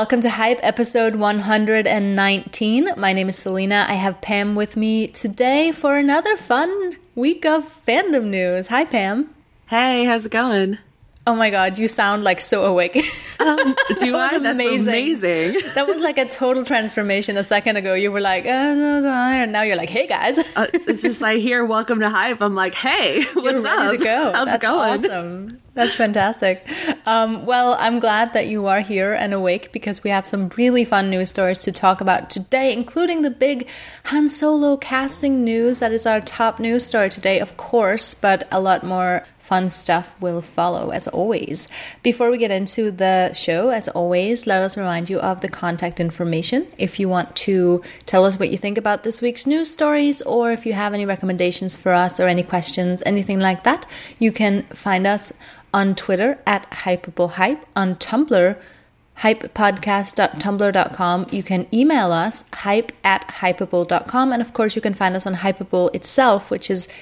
welcome to Hype episode 119. My name is Selena. I have Pam with me today for another fun week of fandom news. Hi, Pam. Hey, how's it going? Oh my god, you sound like so awake. Do I? That's amazing. That was like a total transformation. A second ago, you were like, and now you're like, hey guys. It's just like, here, welcome to Hype. I'm like, hey, what's up? To go. How's it going? Awesome. That's fantastic. Well, I'm glad that you are here and awake because we have some really fun news stories to talk about today, including the big Han Solo casting news. That is our top news story today, of course, but a lot more fun stuff will follow, as always. Before we get into the show, as always, let us remind you of the contact information. If you want to tell us what you think about this week's news stories, or if you have any recommendations for us or any questions, anything like that, you can find us on Twitter at HypableHype, on Tumblr, hypepodcast.tumblr.com. You can email us, hype@hypable.com. And of course, you can find us on Hypable itself, which is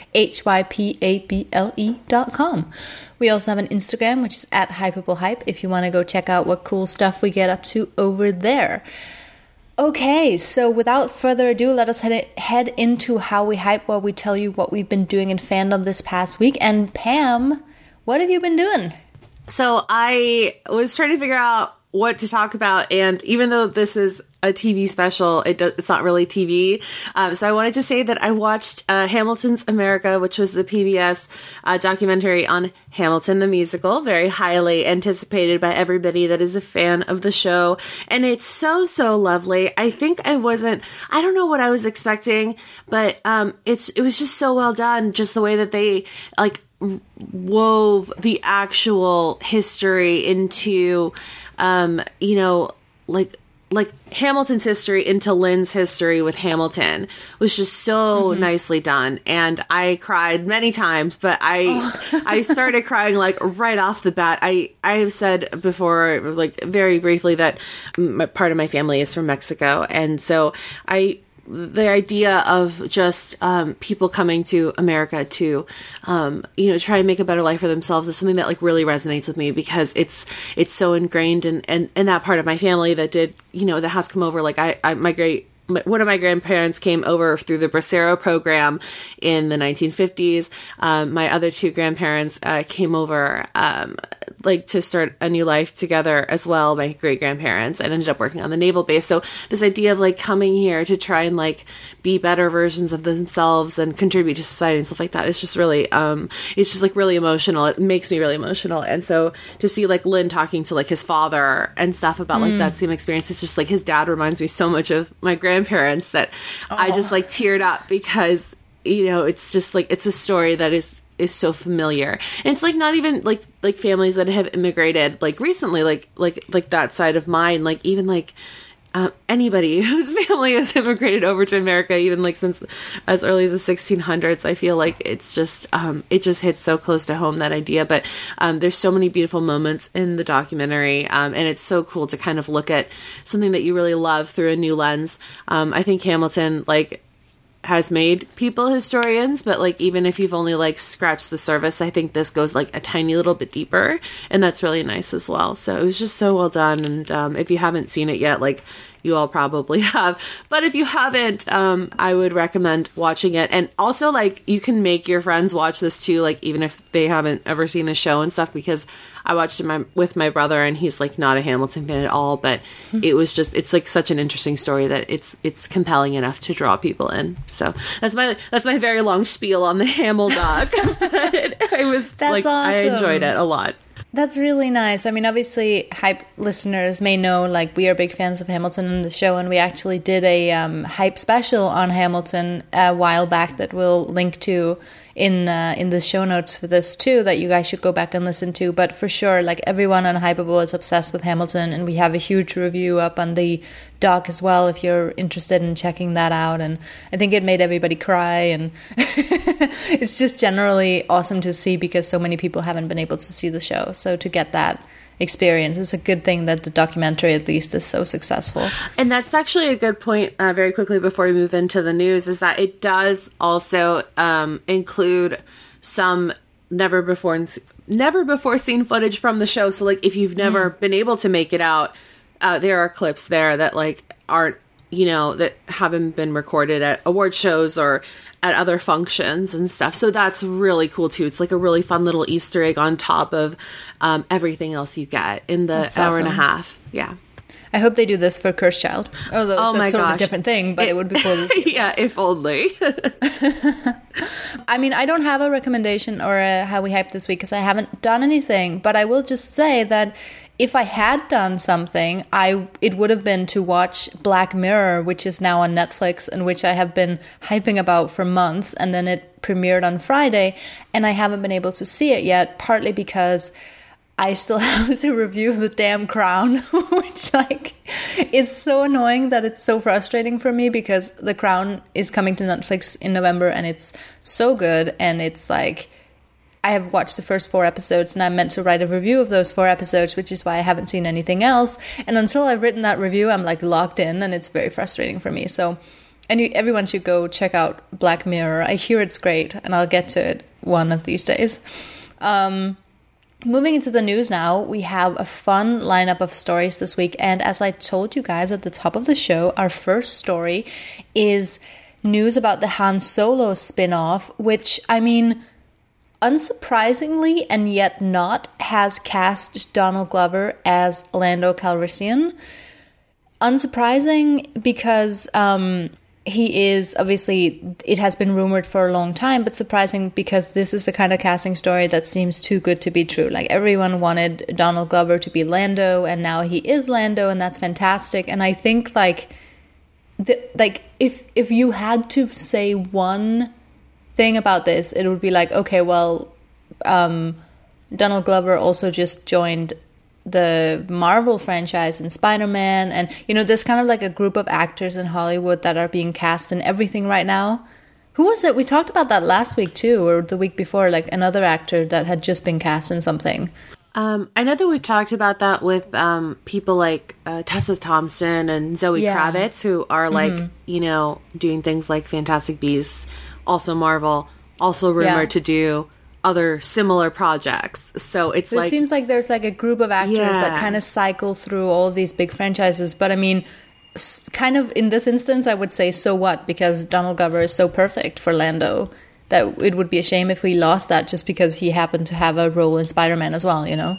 hypable.com. We also have an Instagram, which is at HypableHype, if you want to go check out what cool stuff we get up to over there. Okay, so without further ado, let us head into how we hype, where we tell you what we've been doing in fandom this past week. And Pam, what have you been doing? So I was trying to figure out what to talk about, and even though this is a TV special, it's not really TV. So I wanted to say that I watched Hamilton's America, which was the PBS documentary on Hamilton the musical, very highly anticipated by everybody that is a fan of the show. And it's so, so lovely. I think I don't know what I was expecting, but it was just so well done, just the way that they wove the actual history into like Hamilton's history into Lynn's history with Hamilton was just so nicely done. And I cried many times, but I started crying like right off the bat. I have said before, like very briefly, that part of my family is from Mexico. And so the idea of just people coming to America to, try and make a better life for themselves is something that like really resonates with me, because it's so ingrained in that part of my family that did, that has come over. Like one of my grandparents came over through the Bracero program in the 1950s. My other two grandparents came over to start a new life together as well, my great-grandparents, and ended up working on the naval base. So this idea of coming here to try and be better versions of themselves and contribute to society and stuff like that is just really it's just really emotional. It makes me really emotional. And so to see Lynn talking to his father and stuff about that same experience, it's just his dad reminds me so much of my grandparents that I just teared up, because it's just it's a story that is so familiar. And it's not even families that have immigrated recently, like that side of mine, even anybody whose family has immigrated over to America, even since as early as the 1600s. I feel it's just it just hits so close to home, that idea. But there's so many beautiful moments in the documentary, and it's so cool to kind of look at something that you really love through a new lens. I think Hamilton has made people historians, but even if you've only scratched the surface, I think this goes a tiny little bit deeper, and that's really nice as well. So it was just so well done. And if you haven't seen it yet, you all probably have, but if you haven't, I would recommend watching it. And also you can make your friends watch this too, even if they haven't ever seen the show and stuff, because I watched it with my brother, and he's not a Hamilton fan at all, but it was just, it's such an interesting story that it's compelling enough to draw people in. So that's my very long spiel on the Hamil doc. It was that's awesome. I enjoyed it a lot. That's really nice. I mean, obviously, Hype listeners may know, we are big fans of Hamilton and the show, and we actually did a Hype special on Hamilton a while back that we'll link to in the show notes for this too, that you guys should go back and listen to. But for sure, everyone on Hypable is obsessed with Hamilton, and we have a huge review up on the doc as well if you're interested in checking that out. And I think it made everybody cry, and it's just generally awesome to see, because so many people haven't been able to see the show. So to get that experience, it's a good thing that the documentary at least is so successful. And that's actually a good point, very quickly before we move into the news, is that it does also include some never before seen footage from the show. So if you've never been able to make it out there are clips there that like aren't, you know, that haven't been recorded at award shows or at other functions and stuff. So that's really cool too. It's like a really fun little Easter egg on top of everything else you get in the That's hour awesome. and a half. Yeah. I hope they do this for Cursed Child. Although it's a totally different thing, but it would be cool to see. Yeah, if only. I mean, I don't have a recommendation or a how we hype this week because I haven't done anything, but I will just say that if I had done something, it would have been to watch Black Mirror, which is now on Netflix and which I have been hyping about for months, and then it premiered on Friday, and I haven't been able to see it yet, partly because I still have to review The damn Crown, which like is so annoying that it's so frustrating for me because The Crown is coming to Netflix in November and it's so good, and it's like I have watched the first 4 episodes and I'm meant to write a review of those 4 episodes, which is why I haven't seen anything else. And until I've written that review, I'm like locked in, and it's very frustrating for me. So everyone should go check out Black Mirror. I hear it's great, and I'll get to it one of these days. Moving into the news now, we have a fun lineup of stories this week. And as I told you guys at the top of the show, our first story is news about the Han Solo spin-off, which, I mean, unsurprisingly and yet not, has cast Donald Glover as Lando Calrissian. Unsurprising because he is, obviously, it has been rumored for a long time, but surprising because this is the kind of casting story that seems too good to be true. Like, everyone wanted Donald Glover to be Lando, and now he is Lando, and that's fantastic. And I think, like, if you had to say one thing about this, it would be like, okay, well, Donald Glover also just joined the Marvel franchise in Spider-Man, and you know, there's kind of like a group of actors in Hollywood that are being cast in everything right now. Who was it? We talked about that last week too, or the week before, like another actor that had just been cast in something. I know that we talked about that with people like Tessa Thompson and Zoe Kravitz, who are like, you know, doing things like Fantastic Beasts, also Marvel, also rumored to do other similar projects. So it's like, it seems like there's like a group of actors that kind of cycle through all of these big franchises. But I mean, kind of in this instance, I would say, so what? Because Donald Glover is so perfect for Lando that it would be a shame if we lost that just because he happened to have a role in Spider-Man as well, you know?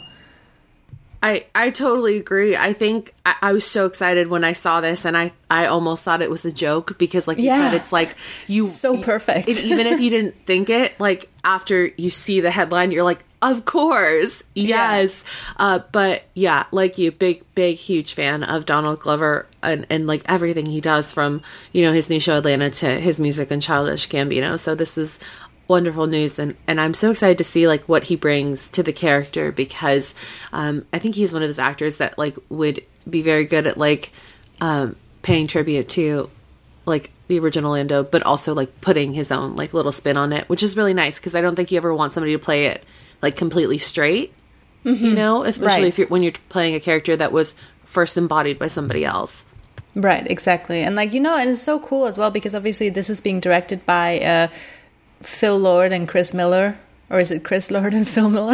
I totally agree. I think I was so excited when I saw this, and I almost thought it was a joke because, like you said, it's like so perfect. Even if you didn't think it, like after you see the headline, you're like, of course, yes. But yeah, like you, big, huge fan of Donald Glover and like everything he does, from, you know, his new show Atlanta to his music and Childish Gambino. So this is wonderful news, and I'm so excited to see like what he brings to the character, because I think he's one of those actors that like would be very good at like paying tribute to like the original Lando, but also like putting his own like little spin on it, which is really nice, because I don't think you ever want somebody to play it like completely straight, you know, especially if when you're playing a character that was first embodied by somebody else. Right, exactly. And like, you know, and it's so cool as well because obviously this is being directed by Phil Lord and Chris Miller, or is it Chris Lord and Phil Miller?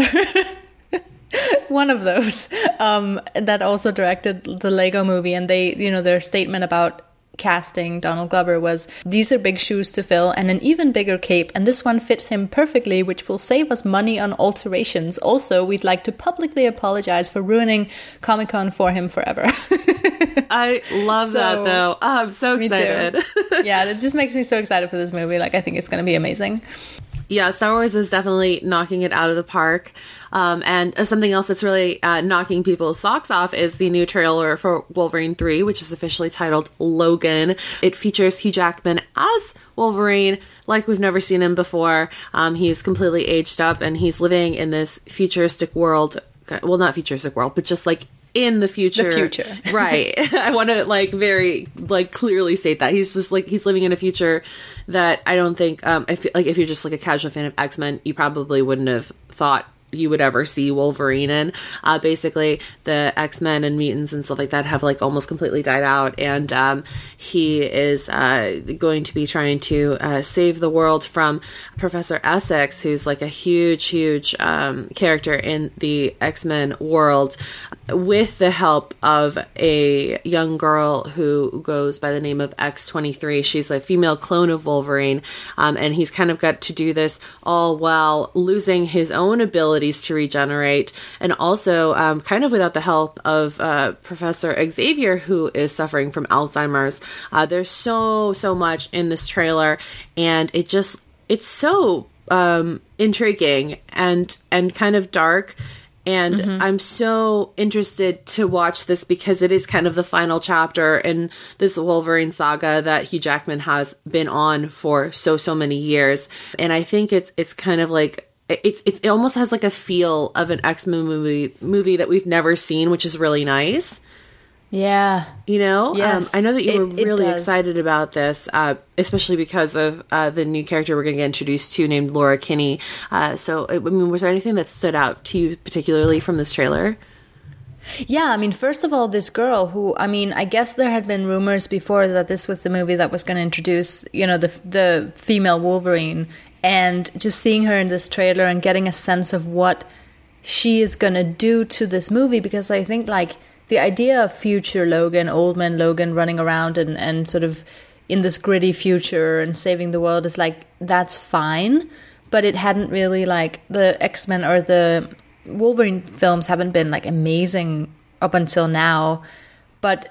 One of those that also directed the Lego movie, and they, you know, their statement about casting Donald Glover was, "These are big shoes to fill and an even bigger cape, and this one fits him perfectly, which will save us money on alterations. Also, we'd like to publicly apologize for ruining Comic-Con for him forever." I love that though. Oh, I'm so excited. Yeah, it just makes me so excited for this movie. Like, I think it's going to be amazing. Yeah, Star Wars is definitely knocking it out of the park. And something else that's really knocking people's socks off is the new trailer for Wolverine 3, which is officially titled Logan. It features Hugh Jackman as Wolverine, like we've never seen him before. He's completely aged up, and he's living in this futuristic world. Well, not futuristic world, but just like in the future. The future. Right. I want to like very like clearly state that he's just like, he's living in a future that I don't think, if you're just like a casual fan of X-Men, you probably wouldn't have thought you would ever see Wolverine in. Basically, the X-Men and mutants and stuff like that have like almost completely died out, and he is going to be trying to save the world from Professor Essex, who's like a huge character in the X-Men world. with the help of a young girl who goes by the name of X-23. She's a female clone of Wolverine, and he's kind of got to do this all while losing his own abilities to regenerate, and also kind of without the help of Professor Xavier, who is suffering from Alzheimer's. There's so much in this trailer, and it's so intriguing and kind of dark. And I'm so interested to watch this because it is kind of the final chapter in this Wolverine saga that Hugh Jackman has been on for so many years. And I think it's kind of like, it almost has like a feel of an X-Men movie that we've never seen, which is really nice. Yeah. You know? Yes, I know that you were really does. excited about this, especially because of the new character we're going to get introduced to named Laura Kinney. So, I mean, was there anything that stood out to you particularly from this trailer? Yeah, I mean, first of all, this girl who, I mean, I guess there had been rumors before that this was the movie that was going to introduce, you know, the female Wolverine. And just seeing her in this trailer and getting a sense of what she is going to do to this movie, because I think, like, the idea of future Logan, old man Logan running around and sort of in this gritty future and saving the world is like, that's fine. But it hadn't really, like, the X-Men or the Wolverine films haven't been, like, amazing up until now. But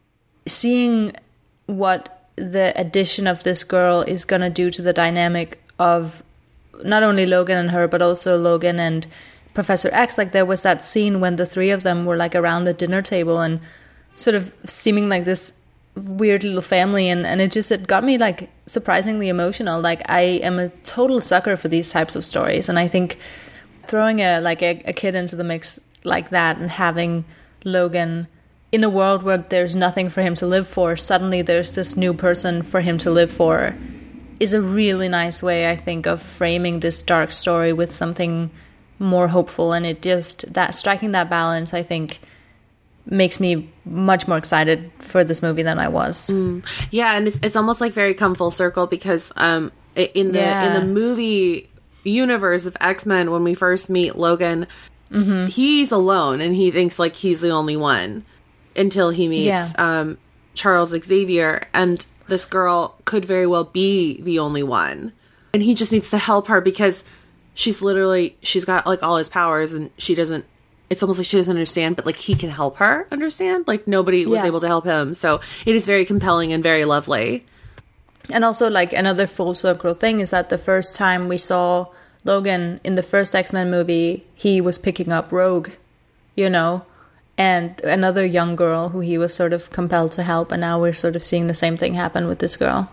seeing what the addition of this girl is going to do to the dynamic of not only Logan and her, but also Logan and Professor X, like there was that scene when the three of them were like around the dinner table and sort of seeming like this weird little family, and it got me like surprisingly emotional. Like I am a total sucker for these types of stories, and I think throwing a kid into the mix like that and having Logan in a world where there's nothing for him to live for, suddenly there's this new person for him to live for, is a really nice way, I think, of framing this dark story with something more hopeful. And it just, that striking that balance, I think, makes me much more excited for this movie than I was. Yeah, and it's almost like very come full circle because in the movie universe of X-Men, when we first meet Logan, he's alone and he thinks like he's the only one until he meets Charles Xavier, and this girl could very well be the only one, and he just needs to help her because she's got like all his powers, and it's almost like she doesn't understand, but like he can help her understand. Like nobody was able to help him. So it is very compelling and very lovely. And also, like, another full circle thing is that the first time we saw Logan in the first X-Men movie, he was picking up Rogue, you know, and another young girl who he was sort of compelled to help. And now we're sort of seeing the same thing happen with this girl.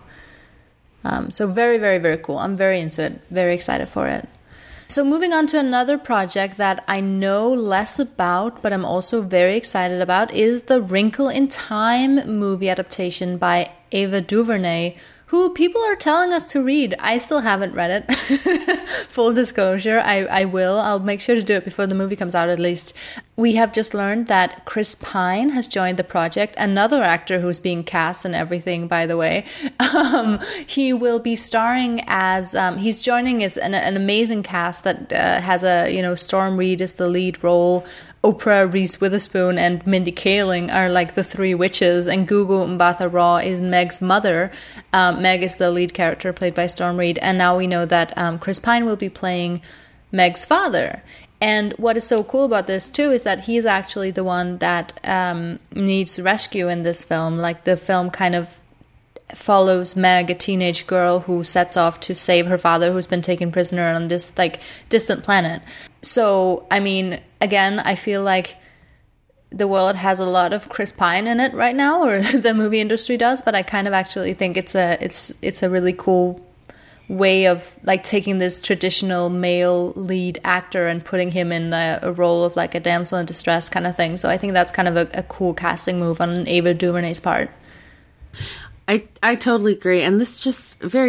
So very, very, very cool. I'm very into it. Very excited for it. So moving on to another project that I know less about, but I'm also very excited about, is the Wrinkle in Time movie adaptation by Ava DuVernay, who people are telling us to read. I still haven't read it. Full disclosure, I will. I'll make sure to do it before the movie comes out at least. We have just learned that Chris Pine has joined the project, another actor who's being cast and everything, by the way. He will be starring as, he's joining as an amazing cast that has Storm Reid is the lead role. Oprah, Reese Witherspoon, and Mindy Kaling are like the three witches, and Gugu Mbatha-Raw is Meg's mother. Meg is the lead character played by Storm Reid, and now we know that Chris Pine will be playing Meg's father. And what is so cool about this too is that he's actually the one that needs rescue in this film. Like, the film kind of follows Meg, a teenage girl who sets off to save her father, who's been taken prisoner on this like distant planet. So, I mean, again, I feel like the world has a lot of Chris Pine in it right now, or the movie industry does, but I kind of actually think it's a really cool way of like taking this traditional male lead actor and putting him in a role of like a damsel in distress kind of thing. So I think that's kind of a cool casting move on Ava DuVernay's part. I totally agree, and this just very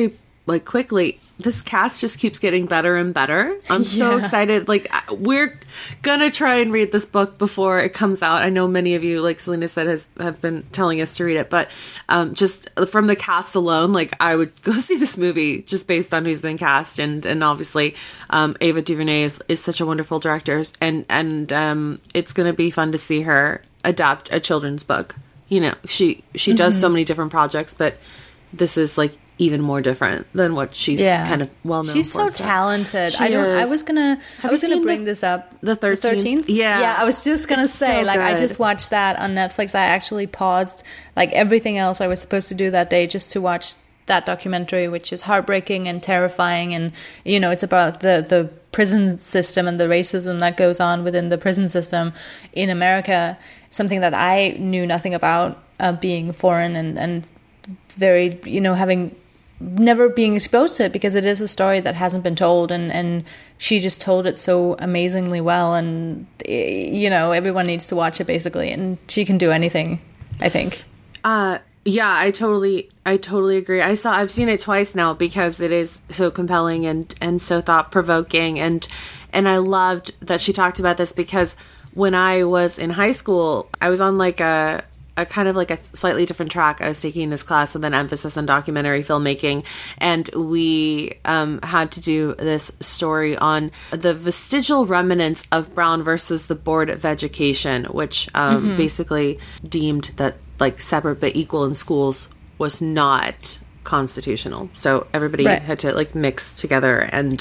like quickly, this cast just keeps getting better and better. I'm so excited. Like, we're gonna try and read this book before it comes out. I know many of you, like Selena said, have been telling us to read it, but just from the cast alone, like, I would go see this movie just based on who's been cast, and obviously Ava DuVernay is such a wonderful director, and it's gonna be fun to see her adapt a children's book. You know, she does so many different projects, but this is like even more different than what she's kind of well known for. She's so talented. I was gonna bring this up. The 13th? Yeah, I was just gonna say, so like, I just watched that on Netflix. I actually paused like everything else I was supposed to do that day just to watch that documentary, which is heartbreaking and terrifying. And, you know, it's about the prison system and the racism that goes on within the prison system in America, something that I knew nothing about, being foreign and very, you know, never being exposed to it, because it is a story that hasn't been told, and she just told it so amazingly well, and, you know, everyone needs to watch it basically, and she can do anything, I think. Yeah, I totally agree. I've seen it twice now because it is so compelling and so thought-provoking, and I loved that she talked about this, because when I was in high school, I was on like a kind of like a slightly different track. I was taking this class with an emphasis on documentary filmmaking, and we had to do this story on the vestigial remnants of Brown versus the Board of Education, which basically deemed that like separate but equal in schools was not constitutional. So everybody had to like mix together and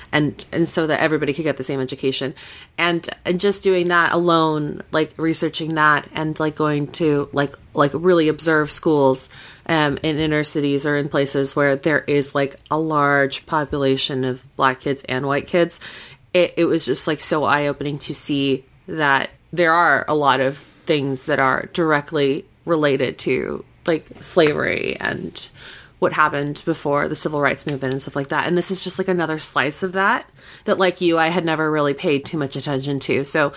so that everybody could get the same education. And just doing that alone, like researching that and like going to like really observe schools in inner cities or in places where there is like a large population of Black kids and white kids, it was just like so eye-opening to see that there are a lot of things that are directly related to like slavery and what happened before the civil rights movement and stuff like that. And this is just like another slice of that like you, I had never really paid too much attention to. So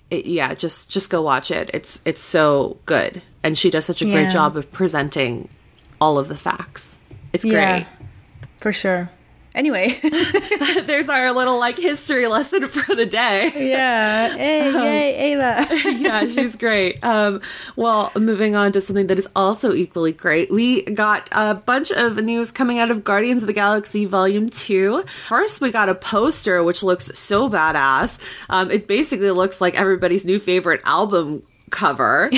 just go watch it. It's so good. And she does such a great job of presenting all of the facts. It's great. For sure. Anyway, there's our little like history lesson for the day. Yeah. Hey, yay, Ava. Yeah, she's great. Well, moving on to something that is also equally great. We got a bunch of news coming out of Guardians of the Galaxy Volume 2. First, we got a poster, which looks so badass. It basically looks like everybody's new favorite album cover.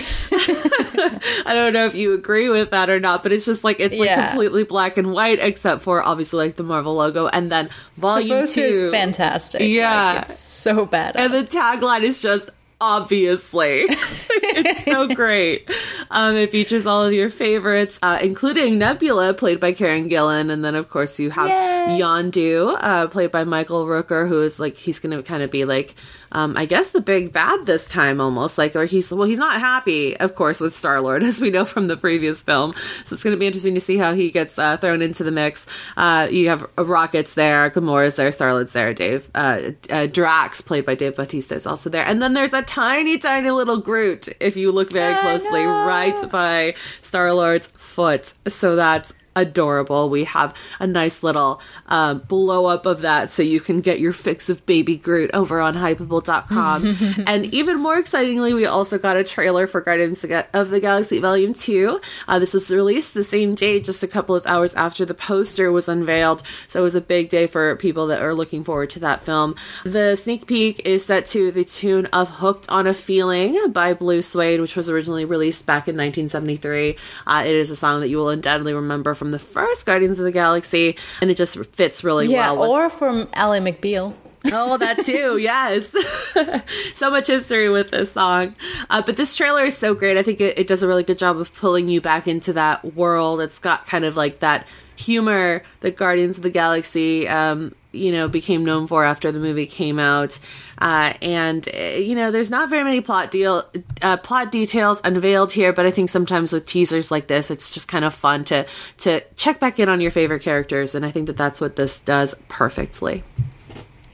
I don't know if you agree with that or not, but it's just like it's like completely black and white except for obviously like the Marvel logo, and then Volume 2 is fantastic. Yeah, like, it's so badass. And the tagline is just obviously. It's so great. It features all of your favorites, including Nebula, played by Karen Gillan, and then of course you have Yondu, played by Michael Rooker, who is like, he's going to kind of be like, I guess the big bad this time almost, like, or he's not happy, of course, with Star-Lord, as we know from the previous film. So it's going to be interesting to see how he gets thrown into the mix. You have Rocket's there, Gamora's there, Star-Lord's there, Drax, played by Dave Bautista, is also there. And then there's a tiny, tiny little Groot, if you look very closely, right by Star-Lord's foot. So that's adorable. We have a nice little blow up of that, so you can get your fix of Baby Groot over on Hypable.com. And even more excitingly, we also got a trailer for Guardians of the Galaxy Volume 2. This was released the same day, just a couple of hours after the poster was unveiled, so it was a big day for people that are looking forward to that film. The sneak peek is set to the tune of Hooked on a Feeling by Blue Suede, which was originally released back in 1973. It is a song that you will undoubtedly remember from the first Guardians of the Galaxy, and it just fits really well. Yeah, or from Ally McBeal. Oh, that too, yes. So much history with this song. But this trailer is so great. I think it does a really good job of pulling you back into that world. It's got kind of like that humor that Guardians of the Galaxy became known for after the movie came out. And there's not very many plot details unveiled here, but I think sometimes with teasers like this, it's just kind of fun to check back in on your favorite characters. And I think that that's what this does perfectly. Yeah,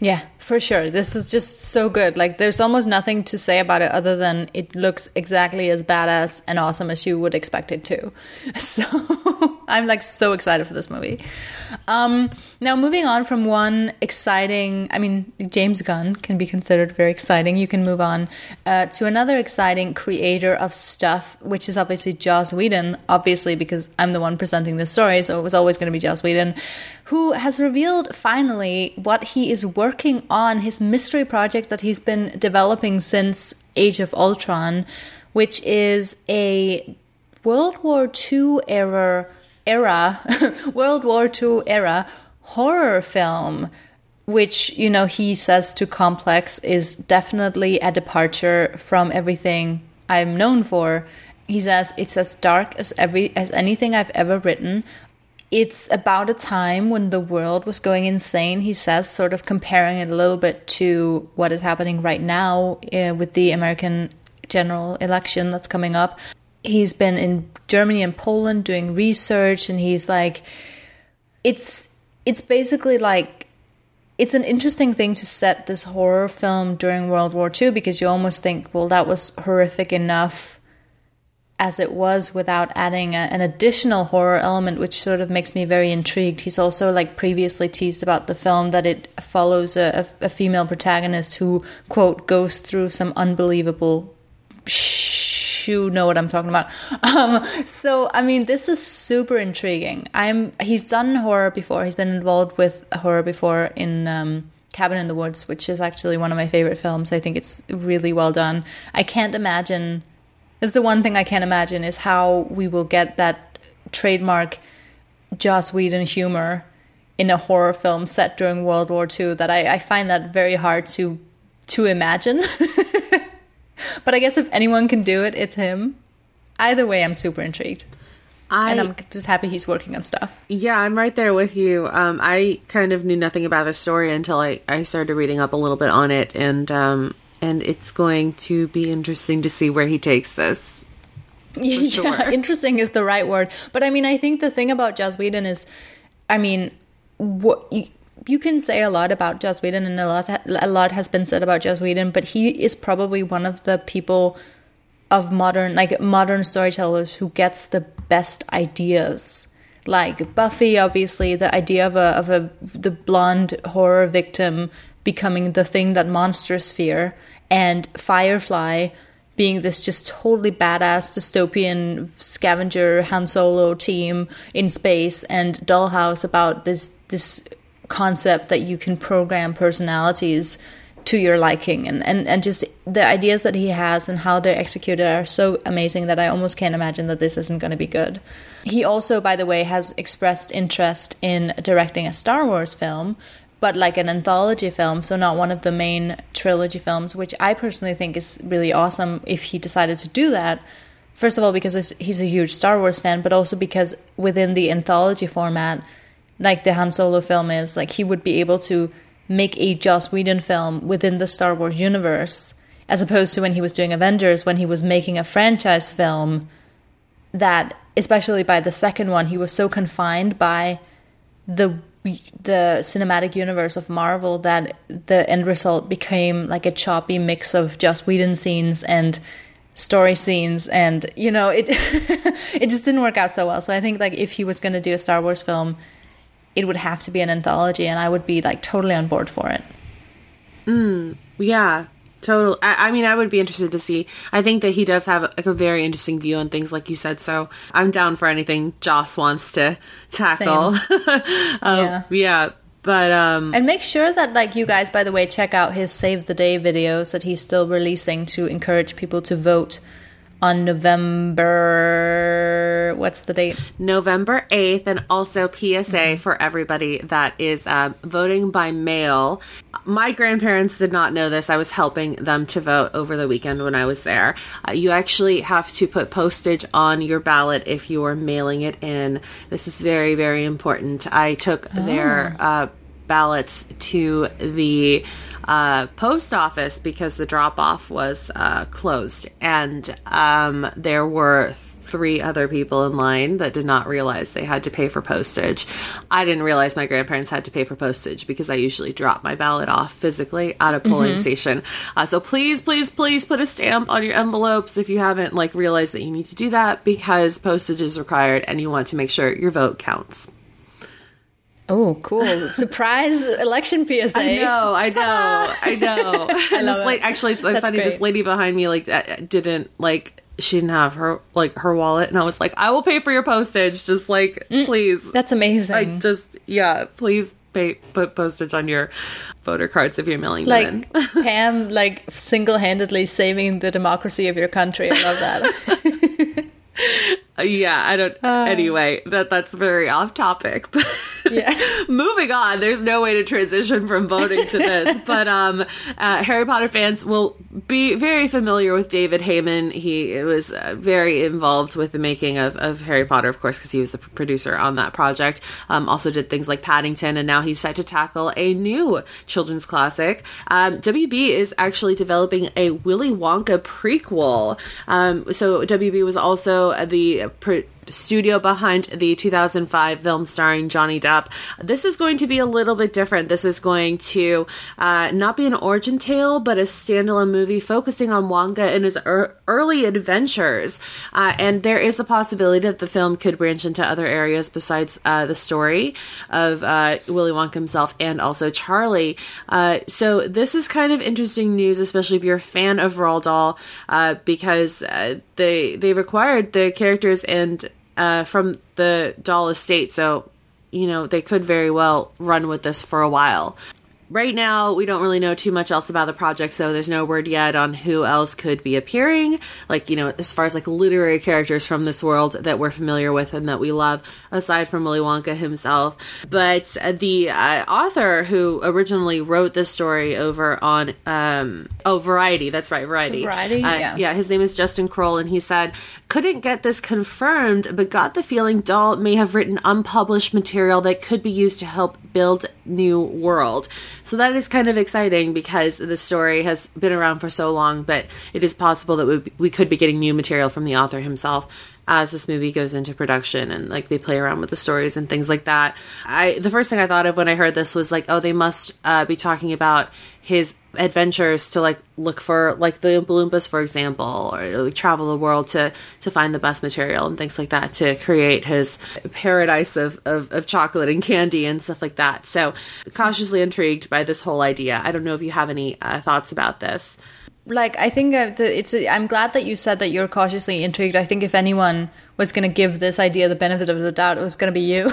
For sure. This is just so good. Like, there's almost nothing to say about it other than it looks exactly as badass and awesome as you would expect it to. So I'm like so excited for this movie. Now, moving on from one exciting, I mean, James Gunn can be considered very exciting. You can move on to another exciting creator of stuff, which is obviously Joss Whedon, obviously because I'm the one presenting this story, so it was always going to be Joss Whedon, who has revealed finally what he is working on, his mystery project that he's been developing since Age of Ultron, which is a World War II era World War II era horror film, which, you know, he says to Complex is definitely a departure from everything I'm known for. He says it's as dark as anything I've ever written. It's about a time when the world was going insane, he says, sort of comparing it a little bit to what is happening right now with the American general election that's coming up. He's been in Germany and Poland doing research, and he's like, it's basically like, it's an interesting thing to set this horror film during World War II, because you almost think, well, that was horrific enough as it was without adding an additional horror element, which sort of makes me very intrigued. He's also like previously teased about the film that it follows a female protagonist who, quote, goes through some unbelievable you know what I'm talking about. So I mean, this is super intriguing. He's done horror before. He's been involved with horror before in Cabin in the Woods, which is actually one of my favorite films. I think it's really well done. I can't imagine. It's the one thing I can't imagine is how we will get that trademark Joss Whedon humor in a horror film set during World War II. That I find that very hard to imagine. But I guess if anyone can do it, it's him. Either way, I'm super intrigued. And I'm just happy he's working on stuff. Yeah, I'm right there with you. I kind of knew nothing about the story until I started reading up a little bit on it. And it's going to be interesting to see where he takes this. Yeah, sure. Interesting is the right word. But I mean, I think the thing about Joss Whedon is, I mean, what you can say a lot about Joss Whedon, and a lot has been said about Joss Whedon, but he is probably one of the people of modern storytellers who gets the best ideas. Like Buffy, obviously, the idea of the blonde horror victim becoming the thing that monsters fear, and Firefly being this just totally badass dystopian scavenger Han Solo team in space, and Dollhouse about this concept that you can program personalities to your liking, and just the ideas that he has and how they're executed are so amazing that I almost can't imagine that this isn't going to be good. He also, by the way, has expressed interest in directing a Star Wars film, but like an anthology film, so not one of the main trilogy films, which I personally think is really awesome if he decided to do that. First of all, because he's a huge Star Wars fan, but also because within the anthology format, like the Han Solo film is, like he would be able to make a Joss Whedon film within the Star Wars universe, as opposed to when he was doing Avengers, when he was making a franchise film that, especially by the second one, he was so confined by the cinematic universe of Marvel that the end result became like a choppy mix of Joss Whedon scenes and story scenes, and you know, it it just didn't work out so well. So I think like if he was going to do a Star Wars film, it would have to be an anthology, and I would be like totally on board for it. Yeah, totally. I mean, I would be interested to see. I think that he does have like a very interesting view on things, like you said. So I'm down for anything Joss wants to tackle. Yeah. But and make sure that like you guys, by the way, check out his Save the Day videos that he's still releasing to encourage people to vote on November, what's the date? November 8th, and also PSA for everybody that is voting by mail. My grandparents did not know this. I was helping them to vote over the weekend when I was there. You actually have to put postage on your ballot if you are mailing it in. This is very, very important. I took their ballots to the post office because the drop-off was closed, and there were 3 other people in line that did not realize they had to pay for postage. I didn't realize my grandparents had to pay for postage because I usually drop my ballot off physically at a polling station. So please, please, please put a stamp on your envelopes if you haven't like realized that you need to do that, because postage is required and you want to make sure your vote counts. Oh, cool. Surprise election PSA. I know. I love it. Actually, it's funny. Great. This lady behind me, like, didn't, like, she didn't have her, like, her wallet. And I was like, I will pay for your postage. Just, like, please. That's amazing. Please put postage on your voter cards if you're mailing them in. Pam, like, single-handedly saving the democracy of your country. I love that. Yeah, I don't. Anyway, that's very off topic. But yeah. Moving on. There's no way to transition from voting to this. But Harry Potter fans will be very familiar with David Heyman. He was very involved with the making of Harry Potter, of course, because he was the producer on that project. Also did things like Paddington, and now he's set to tackle a new children's classic. WB is actually developing a Willy Wonka prequel. So WB was also the studio behind the 2005 film starring Johnny Depp. This is going to be a little bit different. This is going to not be an origin tale, but a standalone movie focusing on Wonka and his early adventures. And there is the possibility that the film could branch into other areas besides the story of Willy Wonka himself and also Charlie. So this is kind of interesting news, especially if you're a fan of Roald Dahl, because they've acquired the characters and from the Dahl estate, so they could very well run with this for a while. Right now, we don't really know too much else about the project, so there's no word yet on who else could be appearing, as far as literary characters from this world that we're familiar with and that we love, aside from Willy Wonka himself. But the author who originally wrote this story over on Variety, that's right, Variety. Variety, yeah. Yeah, his name is Justin Kroll, and he said, couldn't get this confirmed, but got the feeling Dahl may have written unpublished material that could be used to help build new world. So that is kind of exciting because the story has been around for so long, but it is possible that we could be getting new material from the author himself as this movie goes into production and they play around with the stories and things like that. The first thing I thought of when I heard this was they must be talking about his adventures to look for the Oompa Loompas, for example, or travel the world to find the best material and things like that to create his paradise of chocolate and candy and stuff like that. So cautiously intrigued by this whole idea. I don't know if you have any thoughts about this. I think I'm glad that you said that you're cautiously intrigued. I think if anyone was going to give this idea the benefit of the doubt, it was going to be you.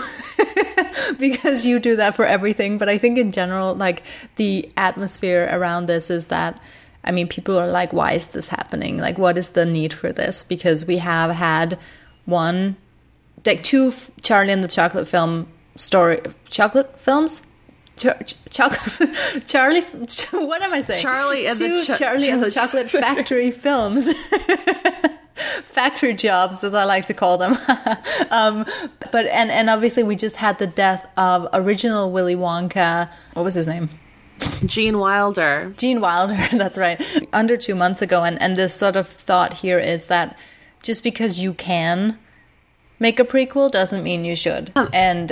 Because you do that for everything. But I think in general, the atmosphere around this is that, people are like, why is this happening? What is the need for this? Because we have had two Charlie and the Chocolate films? Charlie, what am I saying? Charlie and Charlie and the Chocolate Factory films. Factory jobs, as I like to call them. But obviously we just had the death of original Willy Wonka. What was his name? Gene Wilder. Gene Wilder, that's right. Under 2 months ago. And this sort of thought here is that just because you can make a prequel doesn't mean you should. And,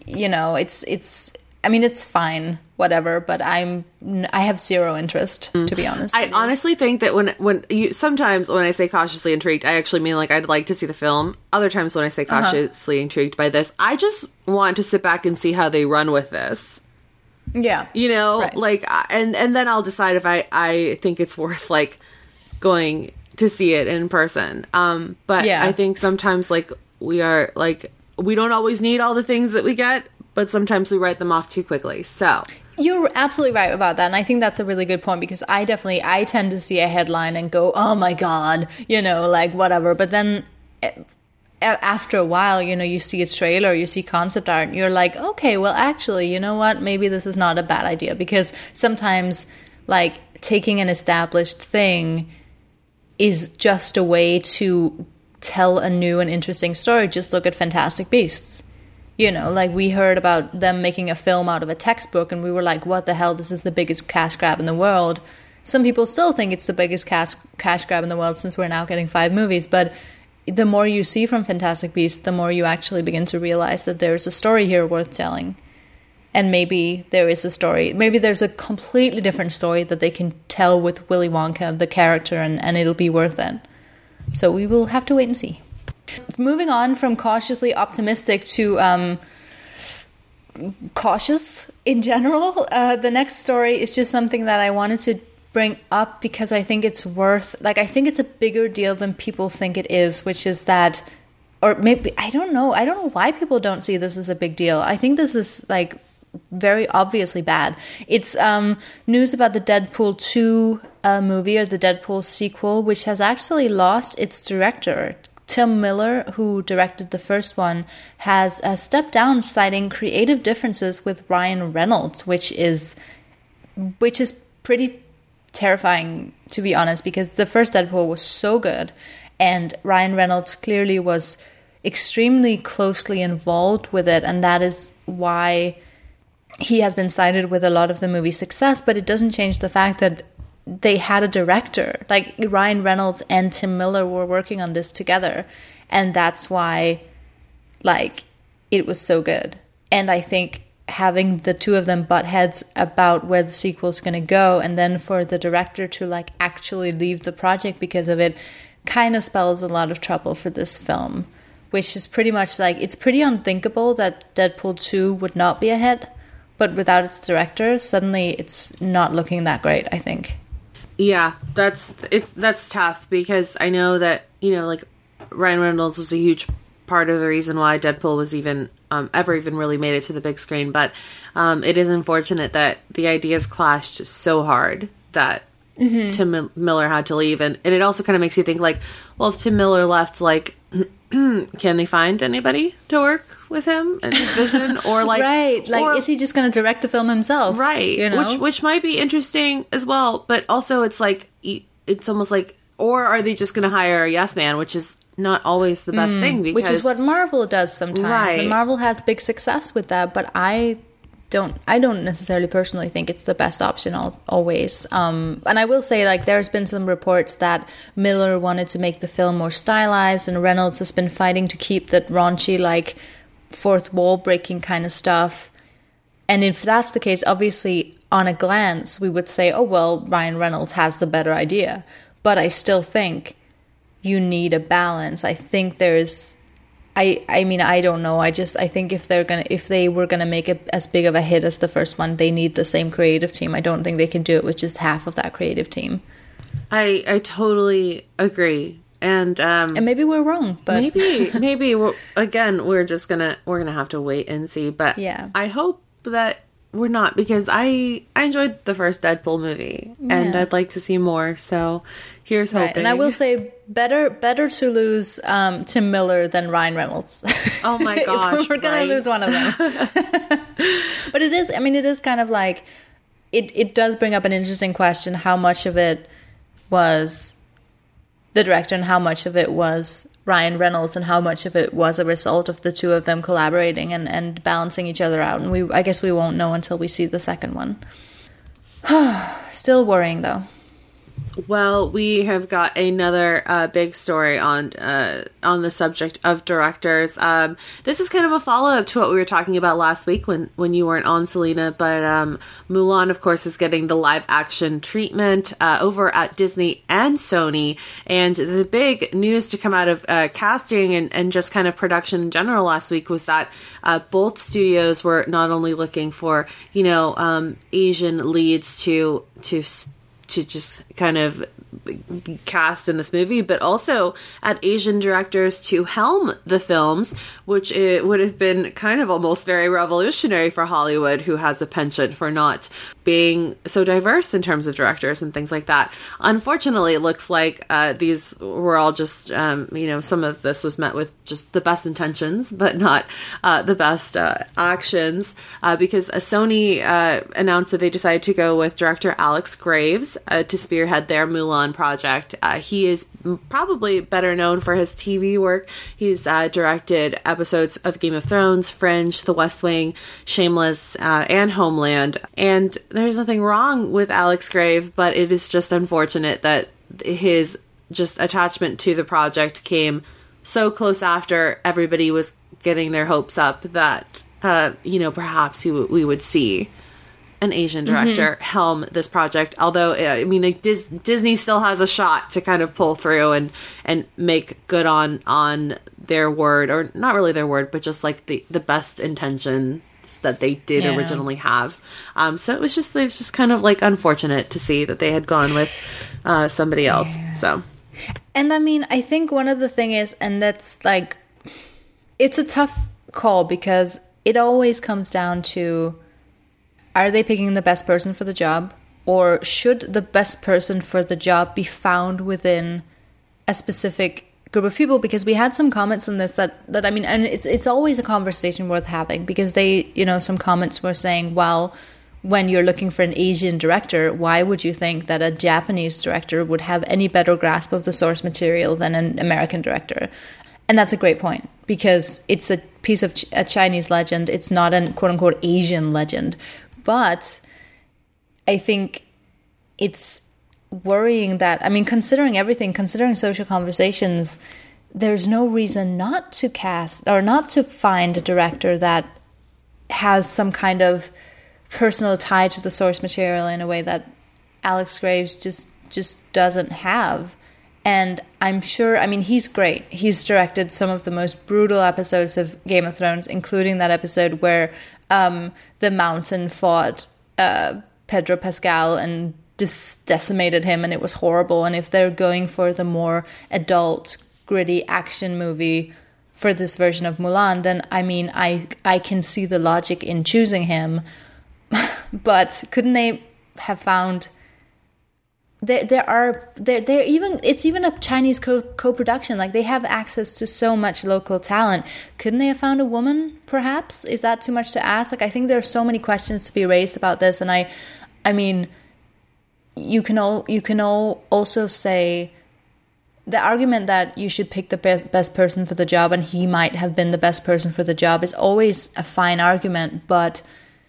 it's fine, whatever, but I have zero interest, to be honest. I honestly think that sometimes when I say cautiously intrigued, I actually mean I'd like to see the film. Other times when I say cautiously intrigued by this, I just want to sit back and see how they run with this. Yeah. Right. And then I'll decide if I think it's worth going to see it in person. But yeah. I think sometimes we are we don't always need all the things that we get, but sometimes we write them off too quickly. So you're absolutely right about that. And I think that's a really good point because I tend to see a headline and go, oh my God, whatever. But then after a while, you see a trailer, you see concept art, and you're like, okay, well, actually, you know what? Maybe this is not a bad idea, because sometimes taking an established thing is just a way to tell a new and interesting story. Just look at Fantastic Beasts. We heard about them making a film out of a textbook, and we were like, what the hell? This is the biggest cash grab in the world. Some people still think it's the biggest cash grab in the world since we're now getting 5 movies. But the more you see from Fantastic Beasts, the more you actually begin to realize that there's a story here worth telling. And maybe there is a story, maybe there's a completely different story that they can tell with Willy Wonka, the character, and it'll be worth it. So we will have to wait and see. Moving on from cautiously optimistic to cautious in general, the next story is just something that I wanted to bring up because I think it's I think it's a bigger deal than people think it is, which is that, or maybe, I don't know why people don't see this as a big deal. I think this is like very obviously bad. It's news about the Deadpool 2 movie, or the Deadpool sequel, which has actually lost its director. Tim Miller, who directed the first one, has stepped down, citing creative differences with Ryan Reynolds, which is pretty terrifying, to be honest, because the first Deadpool was so good, and Ryan Reynolds clearly was extremely closely involved with it, and that is why he has been cited with a lot of the movie's success. But it doesn't change the fact that they had a director. Like, Ryan Reynolds and Tim Miller were working on this together, and that's why, like, it was so good. And I think having the two of them butt heads about where the sequel's going to go, and then for the director to, like, actually leave the project because of it, kind of spells a lot of trouble for this film, which is pretty much like, it's pretty unthinkable that Deadpool 2 would not be a hit, but without its director, suddenly it's not looking that great, I think. Yeah, that's tough, because I know that, you know, like, Ryan Reynolds was a huge part of the reason why Deadpool was even ever really made it to the big screen. But it is unfortunate that the ideas clashed so hard that Tim Miller had to leave. And it also kind of makes you think, like, well, if Tim Miller left, like, can they find anybody to work with him and his vision? Or, like, right, like, or, is he just going to direct the film himself? Right, you know? which might be interesting as well. But also, it's like, it's almost like, or are they just going to hire a yes man, which is not always the best thing, because, which is what Marvel does sometimes, right. And Marvel has big success with that. But I don't necessarily personally think it's the best option always. And I will say, like, there's been some reports that Miller wanted to make the film more stylized, and Reynolds has been fighting to keep that raunchy, like, fourth wall breaking kind of stuff. And if that's the case, obviously on a glance we would say, oh well, Ryan Reynolds has the better idea. But I still think you need a balance. I think there's, I mean, I don't know. I think if they were gonna make it as big of a hit as the first one, they need the same creative team. I don't think they can do it with just half of that creative team. I totally agree. And maybe we're wrong, but maybe we're gonna have to wait and see. But yeah, I hope that we're not, because I enjoyed the first Deadpool movie, and I'd like to see more. So here's hoping. And I will say, better to lose Tim Miller than Ryan Reynolds. Oh my gosh, we're gonna lose one of them. But it is kind of like, it does bring up an interesting question: how much of it was the director, and how much of it was Ryan Reynolds, and how much of it was a result of the two of them collaborating and balancing each other out. And I guess we won't know until we see the second one. Still worrying, though. Well, we have got another big story on the subject of directors. This is kind of a follow-up to what we were talking about last week when you weren't on, Selena. But Mulan, of course, is getting the live-action treatment over at Disney and Sony. And the big news to come out of casting and just kind of production in general last week was that both studios were not only looking for, Asian leads to just kind of cast in this movie, but also at Asian directors to helm the films, which it would have been kind of almost very revolutionary for Hollywood, who has a penchant for not being so diverse in terms of directors and things like that. Unfortunately, it looks like these were all just, some of this was met with just the best intentions, but not the best actions, because Sony announced that they decided to go with director Alex Graves to spearhead their Mulan project. He is probably better known for his TV work. He's directed episodes of Game of Thrones, Fringe, The West Wing, Shameless, and Homeland. And there's nothing wrong with Alex Graves, but it is just unfortunate that his just attachment to the project came so close after everybody was getting their hopes up that, perhaps we would see an Asian director helm this project. Although, I mean, like, Disney still has a shot to kind of pull through and make good on their word, or not really their word, but just like the best intentions that they did originally have. So it was just kind of like unfortunate to see that they had gone with somebody else. So, and I mean, I think one of the thing is, and that's like, it's a tough call because it always comes down to, are they picking the best person for the job, or should the best person for the job be found within a specific group of people? Because we had some comments on this that I mean, and it's always a conversation worth having, because they, some comments were saying, well, when you're looking for an Asian director, why would you think that a Japanese director would have any better grasp of the source material than an American director? And that's a great point, because it's a piece of a Chinese legend. It's not an quote-unquote Asian legend. But I think it's worrying that, I mean, considering everything, considering social conversations, there's no reason not to cast or not to find a director that has some kind of personal tie to the source material in a way that Alex Graves just doesn't have. And I'm sure, I mean, he's great. He's directed some of the most brutal episodes of Game of Thrones, including that episode where the Mountain fought Pedro Pascal and decimated him, and it was horrible. And if they're going for the more adult, gritty action movie for this version of Mulan, then I mean, I can see the logic in choosing him. But couldn't they have found... It's even a Chinese co-production. Like, they have access to so much local talent. Couldn't they have found a woman, perhaps? Is that too much to ask? Like, I think there are so many questions to be raised about this. And I mean, you can also say the argument that you should pick the best person for the job, and he might have been the best person for the job, is always a fine argument. But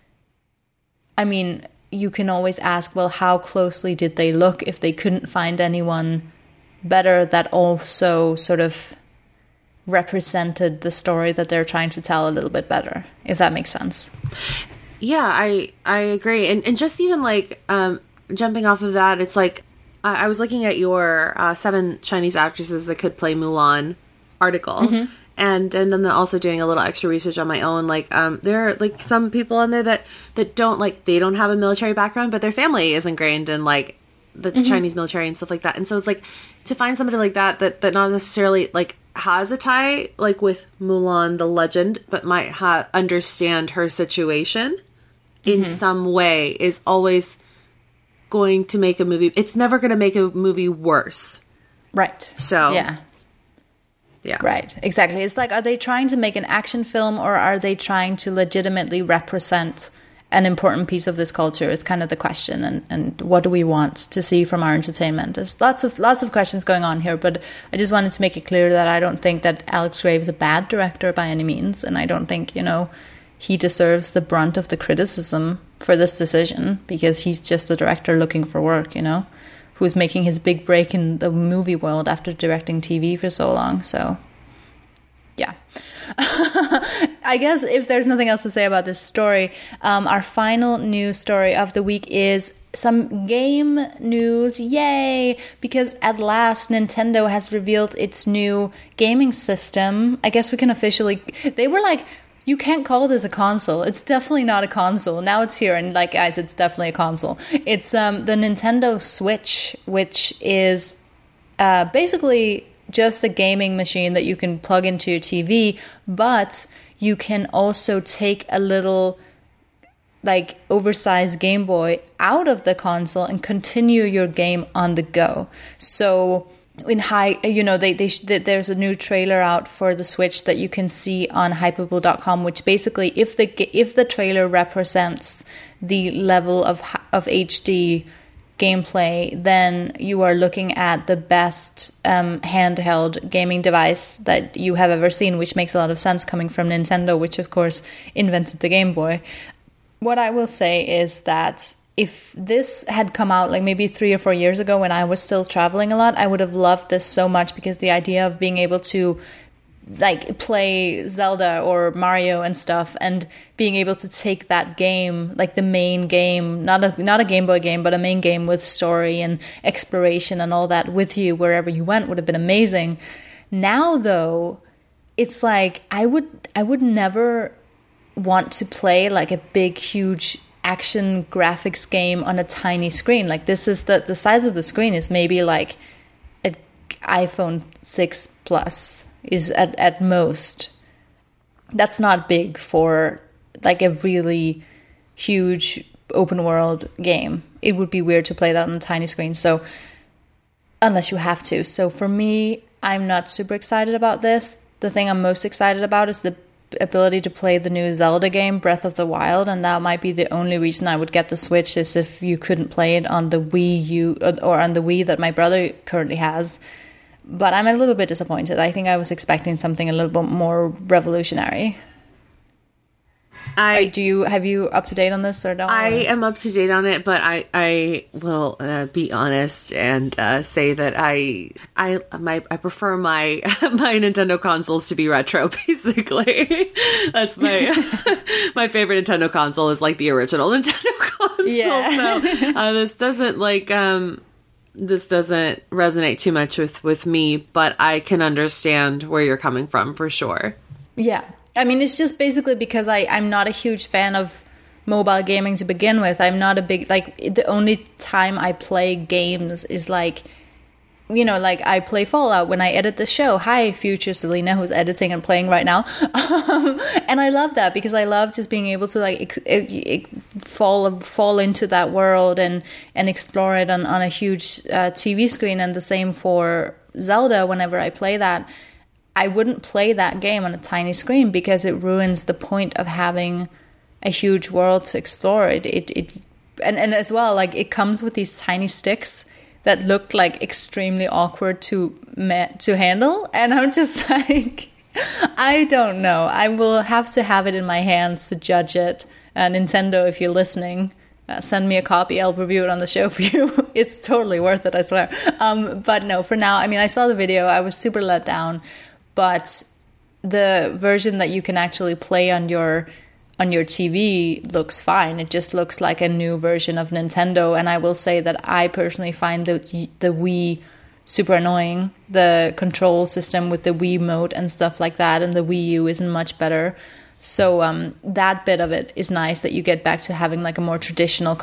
I mean, you can always ask, well, how closely did they look if they couldn't find anyone better that also sort of represented the story that they're trying to tell a little bit better, if that makes sense. Yeah, I agree. And just even like jumping off of that, it's like I was looking at your 7 Chinese actresses that could play Mulan article. And then also doing a little extra research on my own. Like, there are like some people in there that don't, like, they don't have a military background, but their family is ingrained in like the Chinese military and stuff like that. And so it's like, to find somebody like that not necessarily like has a tie like with Mulan the legend, but might understand her situation in some way, is always going to make a movie. It's never going to make a movie worse. Right. So yeah. Yeah. Right, exactly. It's like, are they trying to make an action film, or are they trying to legitimately represent an important piece of this culture is kind of the question. And what do we want to see from our entertainment? There's lots of questions going on here, but I just wanted to make it clear that I don't think that Alex Graves is a bad director by any means. And I don't think, he deserves the brunt of the criticism for this decision, because he's just a director looking for work, who's making his big break in the movie world after directing TV for so long. So, yeah. I guess if there's nothing else to say about this story, our final news story of the week is some game news. Yay! Because at last, Nintendo has revealed its new gaming system. I guess we can officially... They were like... You can't call this a console. It's definitely not a console. Now it's here, and like, guys, it's definitely a console. It's the Nintendo Switch, which is basically just a gaming machine that you can plug into your TV, but you can also take a little, like, oversized Game Boy out of the console and continue your game on the go. So... there's a new trailer out for the Switch that you can see on Hypable.com, which basically, if the trailer represents the level of HD gameplay, then you are looking at the best handheld gaming device that you have ever seen, which makes a lot of sense coming from Nintendo, which of course invented the Game Boy. What I will say is that if this had come out like maybe 3 or 4 years ago when I was still traveling a lot, I would have loved this so much, because the idea of being able to like play Zelda or Mario and stuff, and being able to take that game, like the main game, not a Game Boy game, but a main game with story and exploration and all that with you wherever you went, would have been amazing. Now though, it's like I would never want to play like a big, huge action graphics game on a tiny screen. Like, this is the size of the screen is maybe like an iPhone 6 Plus is at most. That's not big for like a really huge open world game. It would be weird to play that on a tiny screen. So unless you have to. So for me, I'm not super excited about this. The thing I'm most excited about is the ability to play the new Zelda game, Breath of the Wild, and that might be the only reason I would get the Switch, is if you couldn't play it on the Wii U or on the Wii that my brother currently has. But I'm a little bit disappointed. I think I was expecting something a little bit more revolutionary. Have you up to date on this or no? I am up to date on it, but I will be honest and say that I prefer my my Nintendo consoles to be retro. Basically, that's my favorite Nintendo console is like the original Nintendo console. Yeah. So this doesn't resonate too much with me, but I can understand where you're coming from for sure. Yeah. I mean, it's just basically because I'm not a huge fan of mobile gaming to begin with. I'm not a big, like, the only time I play games is like, you know, like I play Fallout when I edit the show. Hi, future Selena, who's editing and playing right now. And I love that because I love just being able to like fall into that world and explore it on a huge TV screen. And the same for Zelda. Whenever I play that, I wouldn't play that game on a tiny screen because it ruins the point of having a huge world to explore. And as well, like, it comes with these tiny sticks that look like extremely awkward to handle, and I'm just like, I don't know. I will have to have it in my hands to judge it. Nintendo, if you're listening, send me a copy. I'll review it on the show for you. It's totally worth it, I swear. But no, for now, I mean, I saw the video. I was super let down. But the version that you can actually play on your TV looks fine. It just looks like a new version of Nintendo. And I will say that I personally find the Wii super annoying. The control system with the Wiimote and stuff like that, and the Wii U isn't much better. So that bit of it is nice, that you get back to having like a more traditional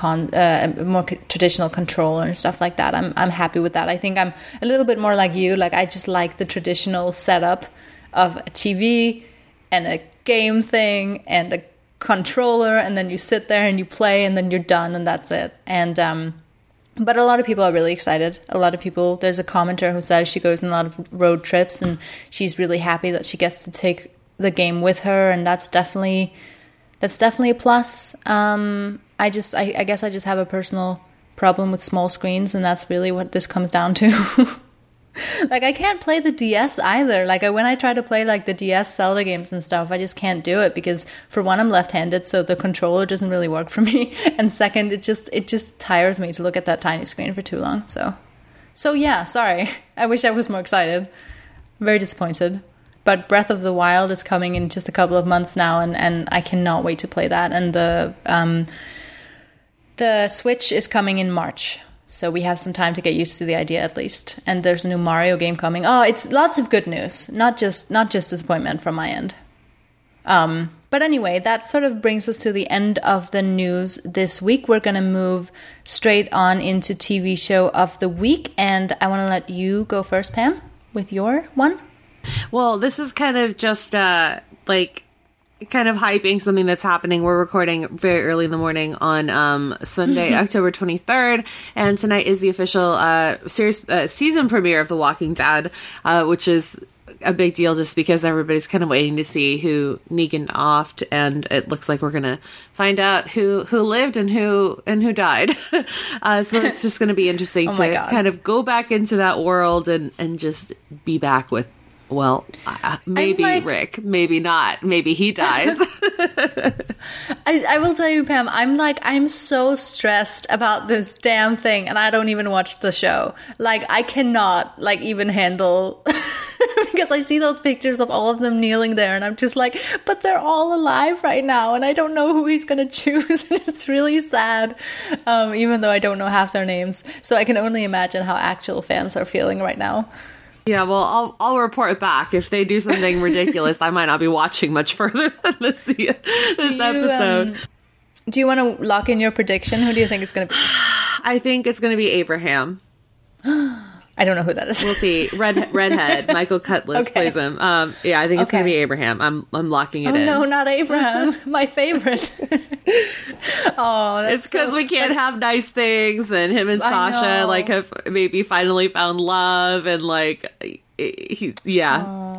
controller and stuff like that. I'm happy with that. I think I'm a little bit more like you. Like, I just like the traditional setup of a TV and a game thing and a controller, and then you sit there and you play, and then you're done, and that's it. And but a lot of people are really excited. A lot of people, there's a commenter who says she goes on a lot of road trips and she's really happy that she gets to take the game with her, and that's definitely a plus. I guess I just have a personal problem with small screens, and that's really what this comes down to. Like, I can't play the DS either. Like, when I try to play like the DS Zelda games and stuff, I just can't do it because, for one, I'm left-handed, so the controller doesn't really work for me, and second, it just tires me to look at that tiny screen for too long. So yeah, sorry. I wish I was more excited. I'm very disappointed. But Breath of the Wild is coming in just a couple of months now, and I cannot wait to play that. And the Switch is coming in March, so we have some time to get used to the idea at least. And there's a new Mario game coming. Oh, it's lots of good news, not just disappointment from my end. But anyway, that sort of brings us to the end of the news this week. We're going to move straight on into TV show of the week, and I want to let you go first, Pam, with your one. Well, this is kind of just kind of hyping something that's happening. We're recording very early in the morning on Sunday, October 23rd, and tonight is the official season premiere of The Walking Dead, which is a big deal just because everybody's kind of waiting to see who Negan offed, and it looks like we're gonna find out who lived and who died. So it's just going to be interesting to kind of go back into that world and just be back with well, maybe like, Rick, maybe not. Maybe he dies. I will tell you, Pam, I'm so stressed about this damn thing, and I don't even watch the show. Like, I cannot, like, even handle... because I see those pictures of all of them kneeling there, and I'm just like, but they're all alive right now, and I don't know who he's going to choose, and it's really sad, even though I don't know half their names. So I can only imagine how actual fans are feeling right now. Yeah, well, I'll report back. If they do something ridiculous, I might not be watching much further than this episode. Do you want to lock in your prediction? Who do you think it's going to be? I think it's going to be Abraham. I don't know who that is. We'll see. Redhead. Michael Cutlass plays him. Yeah, I think it's going to be Abraham. I'm locking it in. Oh, no, not Abraham. My favorite. It's because we can't have nice things, and him and Sasha like have maybe finally found love, and like, yeah.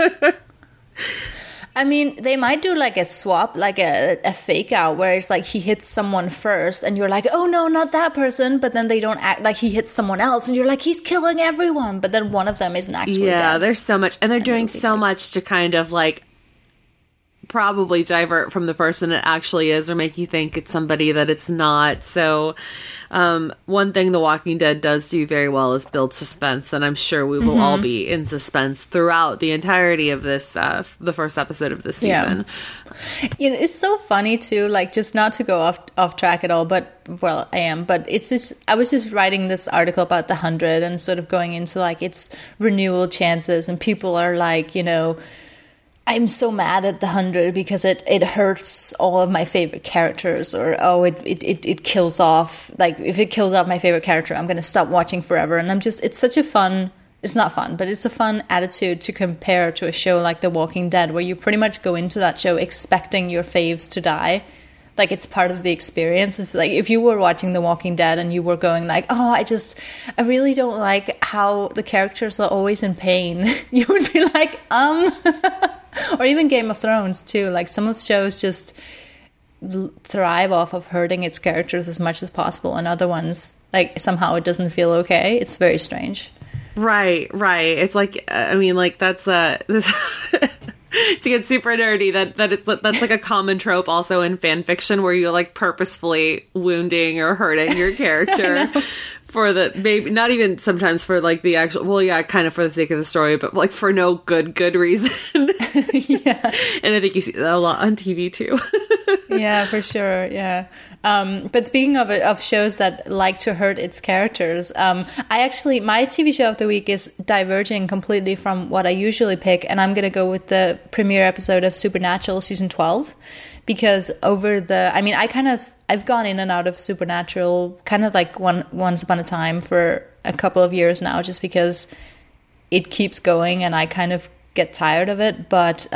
I mean, they might do like a swap, like a fake out where it's like he hits someone first and you're like, oh no, not that person. But then they don't act like he hits someone else and you're like, he's killing everyone. But then one of them isn't actually dead. There's so much. And they're doing so much to kind of like probably divert from the person it actually is or make you think it's somebody that it's not. So one thing The Walking Dead does do very well is build suspense, and I'm sure we will all be in suspense throughout the entirety of this the first episode of this season. You know, it's so funny too, like, just not to go off track at all, but well, I am, but it's just, I was just writing this article about the 100 and sort of going into like its renewal chances, and people are like, you know, I'm so mad at the 100 because it hurts all of my favorite characters, or it kills off, like, if it kills off my favorite character, I'm going to stop watching forever. And I'm just, it's such a fun, it's not fun, but it's a fun attitude to compare to a show like The Walking Dead, where you pretty much go into that show expecting your faves to die. Like, it's part of the experience. It's like if you were watching The Walking Dead and you were going like, oh, I really don't like how the characters are always in pain. You would be like, or even Game of Thrones too. Like, some of the shows just thrive off of hurting its characters as much as possible, and other ones, like, somehow it doesn't feel okay. It's very strange. Right. It's like, I mean, like, that's to get super nerdy, that's like a common trope also in fan fiction, where you're like purposefully wounding or hurting your character for the, maybe not even sometimes for like the actual, well, yeah, kind of for the sake of the story, but like for no good reason. Yeah. And I think you see that a lot on TV too. Yeah, for sure. Yeah. But speaking of shows that like to hurt its characters, my TV show of the week is diverging completely from what I usually pick, and I'm going to go with the premiere episode of Supernatural season 12, because I've gone in and out of Supernatural kind of like once upon a time for a couple of years now, just because it keeps going and I kind of get tired of it.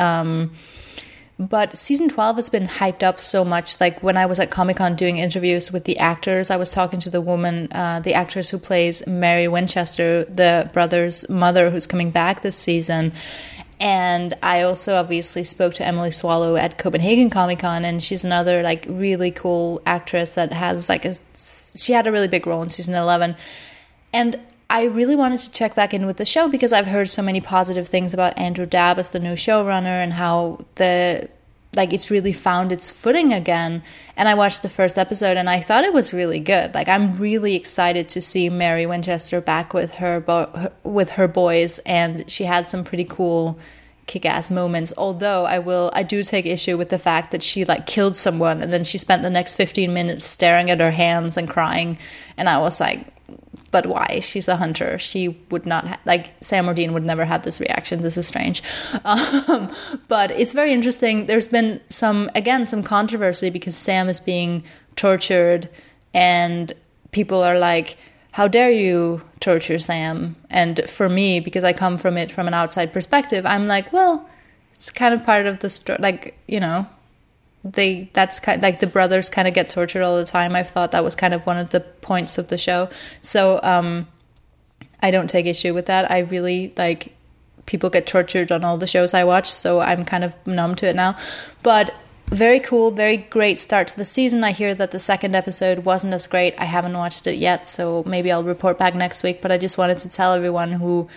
But season 12 has been hyped up so much. Like, when I was at Comic-Con doing interviews with the actors, I was talking to the woman, the actress who plays Mary Winchester, the brother's mother, who's coming back this season. And I also obviously spoke to Emily Swallow at Copenhagen Comic-Con, and she's another like really cool actress that has like she had a really big role in season 11. And I really wanted to check back in with the show because I've heard so many positive things about Andrew Dabb as the new showrunner, and how it's really found its footing again. And I watched the first episode and I thought it was really good. Like, I'm really excited to see Mary Winchester back with her boys, and she had some pretty cool kick-ass moments. Although I do take issue with the fact that she like killed someone and then she spent the next 15 minutes staring at her hands and crying, and I was like, but why? She's a hunter. She would not Sam or Dean would never have this reaction. This is strange. But it's very interesting. There's been some controversy because Sam is being tortured, and people are like, how dare you torture Sam? And for me, because I come from it from an outside perspective, I'm like, well, it's kind of part of the story. Like, you know, that's kind of, like, the brothers kind of get tortured all the time. I've thought that was kind of one of the points of the show. So I don't take issue with that. I really like people get tortured on all the shows I watch, so I'm kind of numb to it now. But very cool, very great start to the season. I hear that the second episode wasn't as great. I haven't watched it yet, so maybe I'll report back next week. But I just wanted to tell everyone who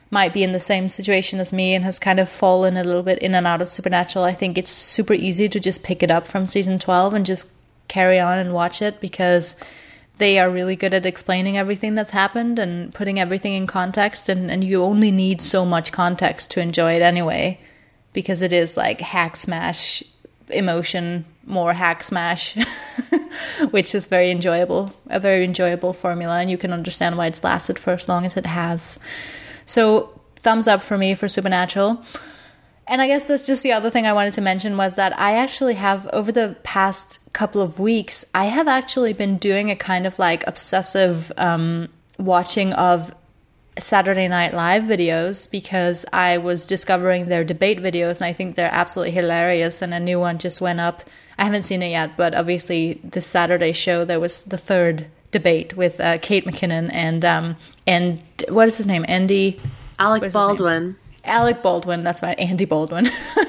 might be in the same situation as me and has kind of fallen a little bit in and out of Supernatural, I think it's super easy to just pick it up from season 12 and just carry on and watch it, because they are really good at explaining everything that's happened and putting everything in context, and you only need so much context to enjoy it anyway, because it is like hack smash emotion, more hack smash, which is very enjoyable, a very enjoyable formula, and you can understand why it's lasted for as long as it has. So thumbs up for me for Supernatural. And I guess that's just the other thing I wanted to mention, was that I actually have, over the past couple of weeks, I have actually been doing a kind of like obsessive watching of Saturday Night Live videos, because I was discovering their debate videos, and I think they're absolutely hilarious, and a new one just went up. I haven't seen it yet, but obviously this Saturday show, there was the third debate with Kate McKinnon and what is his name? Alec Baldwin. Alec Baldwin, that's right, Andy Baldwin,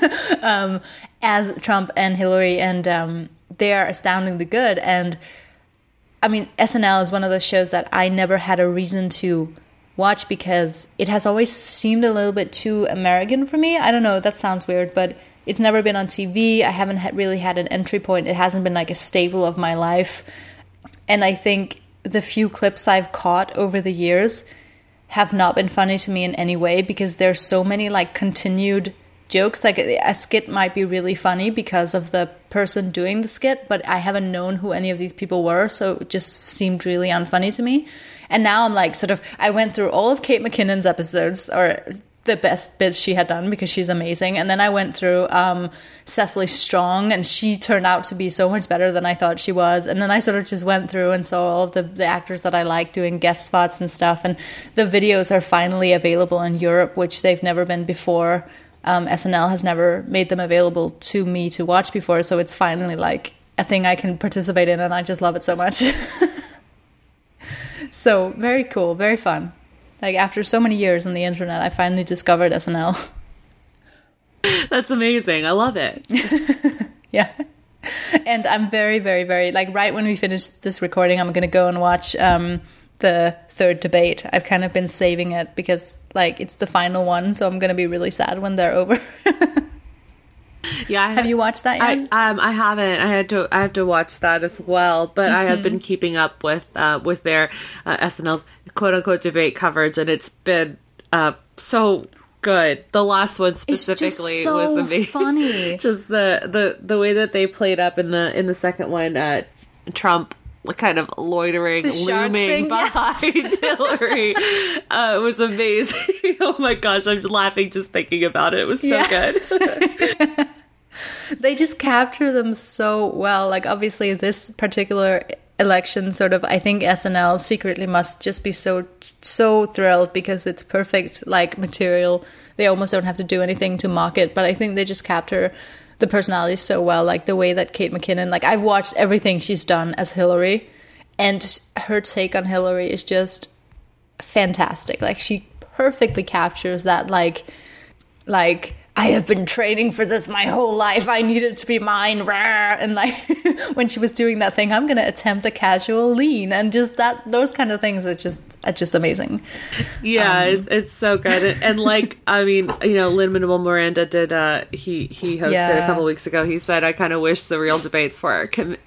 as Trump and Hillary, and they are astoundingly good. And I mean, SNL is one of those shows that I never had a reason to watch, because it has always seemed a little bit too American for me. I don't know, that sounds weird, but it's never been on TV. I haven't really had an entry point. It hasn't been like a staple of my life. And I think the few clips I've caught over the years have not been funny to me in any way, because there's so many like continued jokes. Like a skit might be really funny because of the person doing the skit, but I haven't known who any of these people were, so it just seemed really unfunny to me. And now I'm like, sort of, I went through all of Kate McKinnon's episodes, or the best bits she had done, because she's amazing. And then I went through Cecily Strong, and she turned out to be so much better than I thought she was. And then I sort of just went through and saw all of the actors that I like doing guest spots and stuff. And the videos are finally available in Europe, which they've never been before. SNL has never made them available to me to watch before, so it's finally like a thing I can participate in, and I just love it so much. So very cool, very fun. Like after so many years on the internet, I finally discovered SNL. That's amazing. I love it. Yeah. And I'm very, very, very, like right when we finish this recording, I'm going to go and watch the third debate. I've kind of been saving it because like it's the final one, so I'm going to be really sad when they're over. Yeah, have you watched that yet? I haven't. I have to watch that as well. But I have been keeping up with their SNL's quote unquote debate coverage, and it's been so good. The last one specifically was amazing. Funny. Just the way that they played up in the second one, Trump kind of loitering, looming behind Hillary. It was amazing. Oh my gosh, I'm laughing just thinking about it. It was so good. They just capture them so well. Like obviously this particular election sort of, I think SNL secretly must just be so thrilled because it's perfect like material. They almost don't have to do anything to mock it, but I think they just capture the personality so well. Like the way that Kate McKinnon, like I've watched everything she's done as Hillary, and her take on Hillary is just fantastic. Like she perfectly captures that like I have been training for this my whole life. I need it to be mine. And like when she was doing that thing, I'm going to attempt a casual lean, and just that, those kind of things are just amazing. Yeah, it's so good. And like, I mean, you know, Lin-Manuel Miranda did, he hosted a couple weeks ago. He said, I kind of wish the real debates were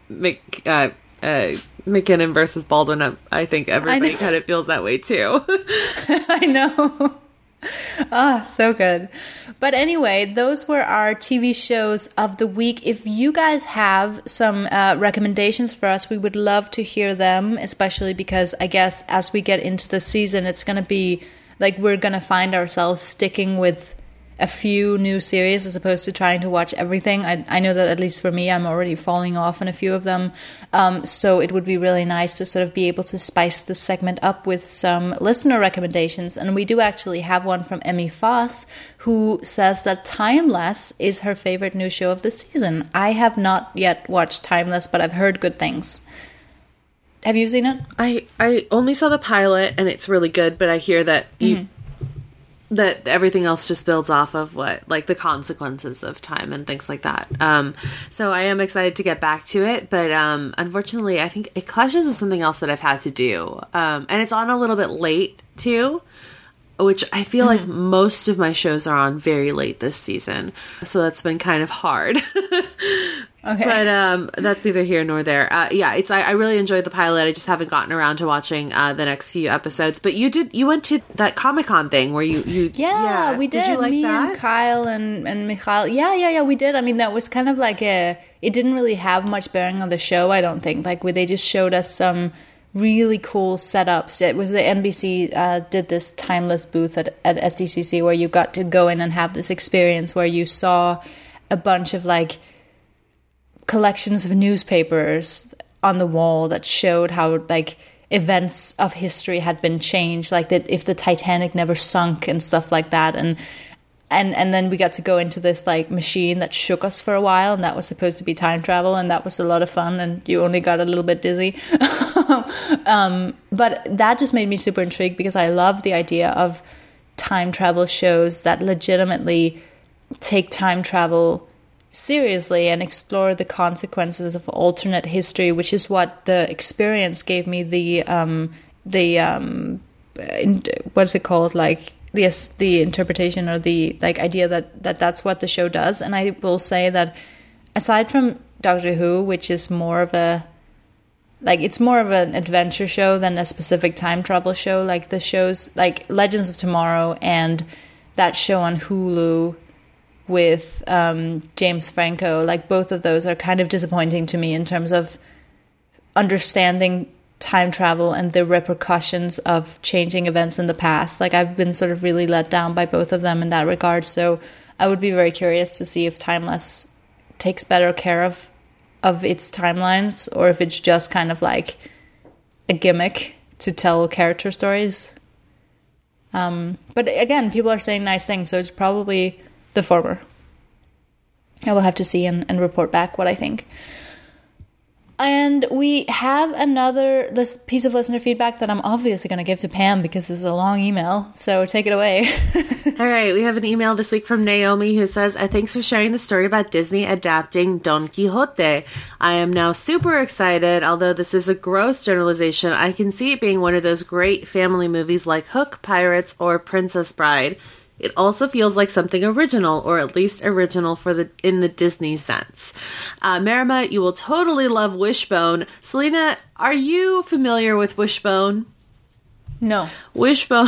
McKinnon versus Baldwin. I think everybody kind of feels that way too. I know. So good. But anyway, those were our TV shows of the week. If you guys have some recommendations for us, we would love to hear them, especially because I guess as we get into the season, it's going to be like we're going to find ourselves sticking with a few new series as opposed to trying to watch everything. I know that at least for me, I'm already falling off on a few of them. So it would be really nice to sort of be able to spice this segment up with some listener recommendations. And we do actually have one from Emmy Foss, who says that Timeless is her favorite new show of the season. I have not yet watched Timeless, but I've heard good things. Have you seen it? I only saw the pilot, and it's really good, but I hear that that everything else just builds off of what, like the consequences of time and things like that. So I am excited to get back to it, but unfortunately, I think it clashes with something else that I've had to do. And it's on a little bit late too. which I feel like most of my shows are on very late this season. So that's been kind of hard. Okay. But that's neither here nor there. I really enjoyed the pilot. I just haven't gotten around to watching the next few episodes. But you went to that Comic-Con thing where you we did. Did you like Me that? and Kyle and Michal. Yeah, we did. I mean, that was kind of like it didn't really have much bearing on the show, I don't think. Like, they just showed us some really cool setups. It was the NBC did this timeless booth at SDCC where you got to go in and have this experience where you saw a bunch of like collections of newspapers on the wall that showed how like events of history had been changed, like that if the Titanic never sunk and stuff like that, and then we got to go into this like machine that shook us for a while, and that was supposed to be time travel, and that was a lot of fun, and you only got a little bit dizzy. But that just made me super intrigued because I love the idea of time travel shows that legitimately take time travel seriously and explore the consequences of alternate history, which is what the experience gave me what's it called, like the interpretation or the like idea that's what the show does. And I will say that aside from Doctor Who, which is more of a like it's more of an adventure show than a specific time travel show, like the shows like Legends of Tomorrow and that show on Hulu with James Franco, like both of those are kind of disappointing to me in terms of understanding time travel and the repercussions of changing events in the past. Like, I've been sort of really let down by both of them in that regard, so I would be very curious to see if Timeless takes better care of its timelines, or if it's just kind of like a gimmick to tell character stories. But again, people are saying nice things, so it's probably the former. I will have to see and report back what I think. And we have this piece of listener feedback that I'm obviously going to give to Pam because this is a long email. So take it away. All right. We have an email this week from Naomi who says, thanks for sharing the story about Disney adapting Don Quixote. I am now super excited. Although this is a gross generalization, I can see it being one of those great family movies like Hook, Pirates, or Princess Bride. It also feels like something original, or at least original in the Disney sense. Marima, you will totally love Wishbone. Selena, are you familiar with Wishbone? No. Wishbone.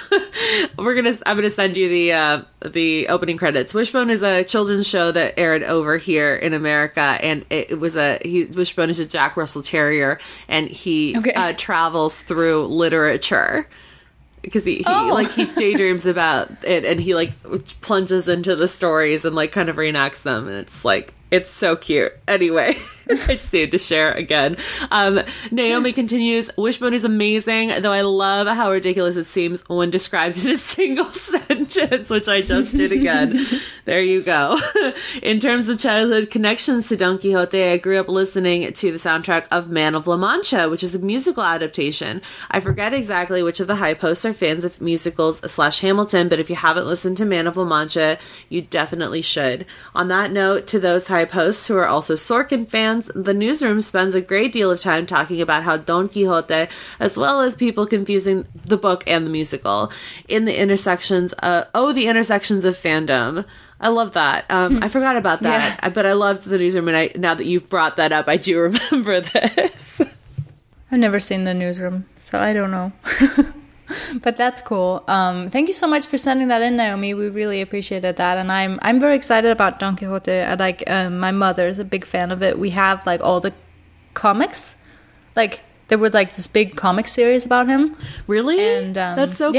I'm gonna send you the opening credits. Wishbone is a children's show that aired over here in America, and Wishbone is a Jack Russell Terrier, and he travels through literature. Because he daydreams about it, and he like plunges into the stories and like kind of reenacts them, and it's so cute. Anyway, I just needed to share again. Naomi continues, Wishbone is amazing, though I love how ridiculous it seems when described in a single sentence, which I just did again. There you go. In terms of childhood connections to Don Quixote, I grew up listening to the soundtrack of Man of La Mancha, which is a musical adaptation. I forget exactly which of the high posts are fans of musicals / Hamilton, but if you haven't listened to Man of La Mancha, you definitely should. On that note, to those high posts who are also Sorkin fans, the newsroom spends a great deal of time talking about how Don Quixote, as well as people confusing the book and the musical, in the intersections of fandom. I love that. I forgot about that, but I loved the newsroom, and now that you've brought that up, I do remember this. I've never seen the newsroom, so I don't know. But that's cool. Thank you so much for sending that in, Naomi. We really appreciated that, and I'm very excited about Don Quixote. My mother is a big fan of it. We have like all the comics, like there were like this big comic series about him. Really? And that's so cool.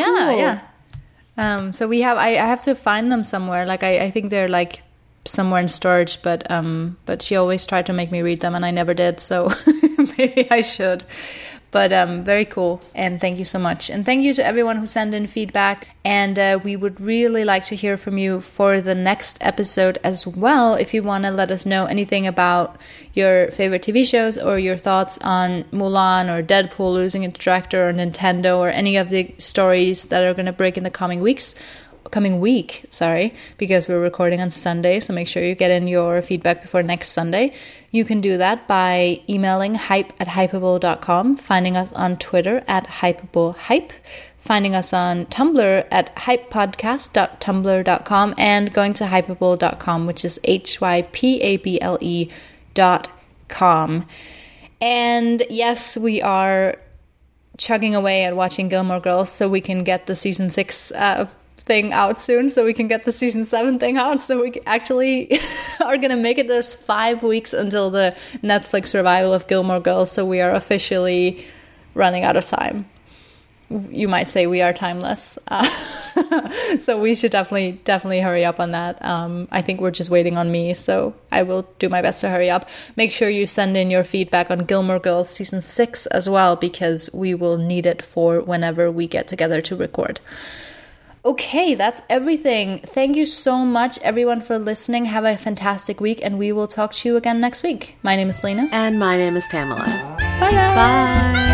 Yeah. So we have. I have to find them somewhere. Like I think they're like somewhere in storage, but she always tried to make me read them, and I never did. So maybe I should. But very cool, and thank you so much. And thank you to everyone who sent in feedback. And we would really like to hear from you for the next episode as well. If you want to let us know anything about your favorite TV shows, or your thoughts on Mulan, or Deadpool losing its director, or Nintendo, or any of the stories that are going to break in the coming week, because we're recording on Sunday, so make sure you get in your feedback before next Sunday. You can do that by emailing hype@hypable.com, finding us on Twitter @hypablehype, finding us on Tumblr at hypepodcast.tumblr.com and going to hypable.com, which is hypable.com. And yes, we are chugging away at watching Gilmore Girls so we can get the season 6 thing out soon, so we can get the season 7 thing out, so we actually are gonna make it. There's 5 weeks until the Netflix revival of Gilmore Girls, so we are officially running out of time. You might say we are timeless. So we should definitely hurry up on that. I think we're just waiting on me, so I will do my best to hurry up. Make sure you send in your feedback on Gilmore Girls season 6 as well, because we will need it for whenever we get together to record. Okay, that's everything. Thank you so much, everyone, for listening. Have a fantastic week, and we will talk to you again next week. My name is Lena. And my name is Pamela. Bye, guys. Bye.